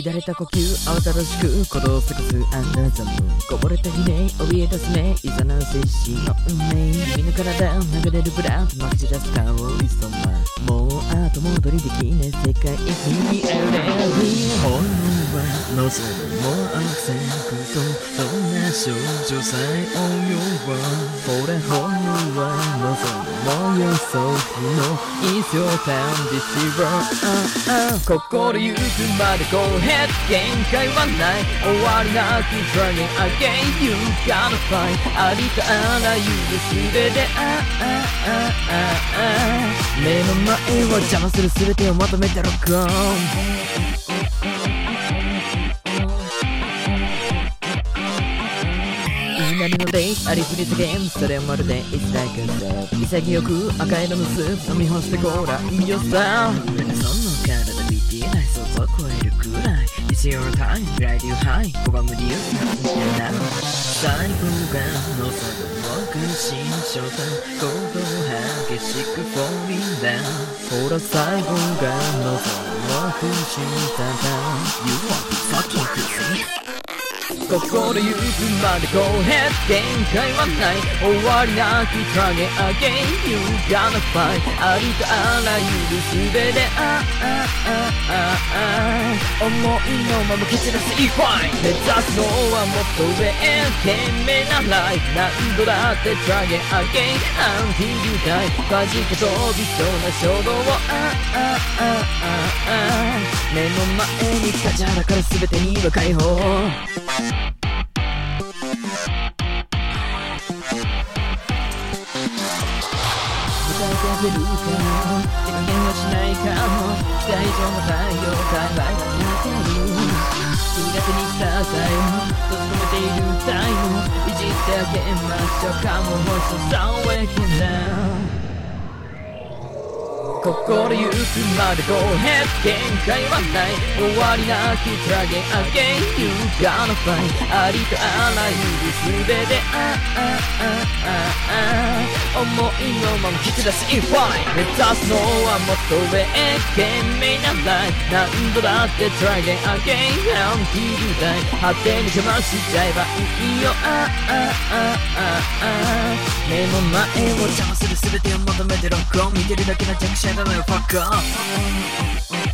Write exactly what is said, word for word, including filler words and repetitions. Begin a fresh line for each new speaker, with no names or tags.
乱れた呼吸慌ただしく鼓動すかすアンダーザムこぼれた悲鳴怯え出すねいざなう精神の運命君の体流れるブランドまき散らす香りそのもう後戻りできない世界にあれる本能は望むも悪戦苦闘そんな少女さえ応用はほら本能は望むも予想不能一生感じしろ心ゆくまで Go ahead 限界はない終わりなき Trying again You gotta fight ありとあらゆる全てあああああ目の前を邪魔する全てをまとめてロックオン稲荷のデイありふれたゲームそれはまるで It's like a step 潔く赤色のスープ飲み干してごらんよさその体ビビない想像超えるくらい It's your time Ride you high 拒む理由なんてない細胞が望む極真正体行動激しく Falling down ほら細胞が望む不審さだ You want to fucking pussy心ゆくまで Go ahead 限界はない終わりなき Try again You gotta fight ありとあらゆる全てあああああ思いのまま蹴散らす E ファイ目指すのはもっと上へ懸命なライフ何度だって Try again Until you die 弾け飛びそうな衝動をあああああ目の前に立ちはだかる全てには解放出るかも手加減はしないかも期待以上の太陽界隈が見てる君が手にした際を閉じ込めているタイムいじってあげましょうかもうさわやけな心ゆくまで Go ahead 限界はない終わりなき Try again You gotta fight ありとあらゆる全てあああああ思いのまま引き出す E ファイ目指すのはもっと上へ懸命なライフ何度だって Try again Until you die 果てにかましちゃえばいいよあああああ目の前を邪魔する全てを求めてロックオン見てるだけの弱者だな Fuck off